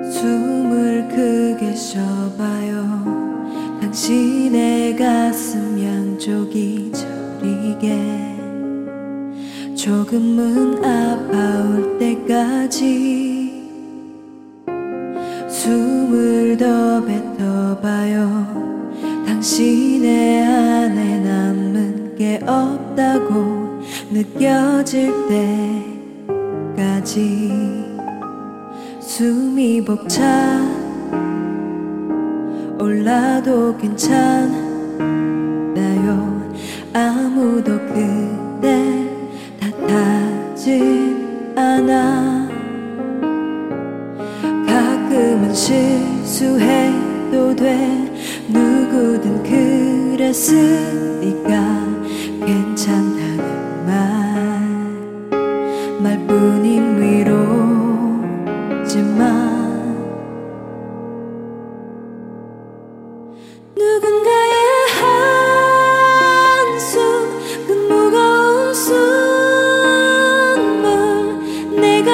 숨을 크게 쉬어봐요. 당신의 가슴 양쪽이 저리게 조금은 아파올 때까지 숨을 더 뱉어봐요. 당신의 안에 남은 게 없다고 느껴질 때까지 숨이 벅차 올라도 괜찮나요? 아무도 그댈 탓하진 않아. 가끔은 실수해도 돼. 누구든 그랬으니까 괜찮다는 말뿐인 위로지만 누군가의 한숨 그 무거운 숨을 내가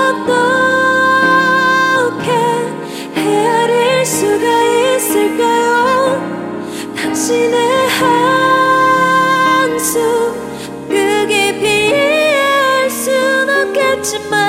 어떻게 헤아릴 수가 있을까요? 당신의 한숨 그 깊이 이해할 순 없겠지만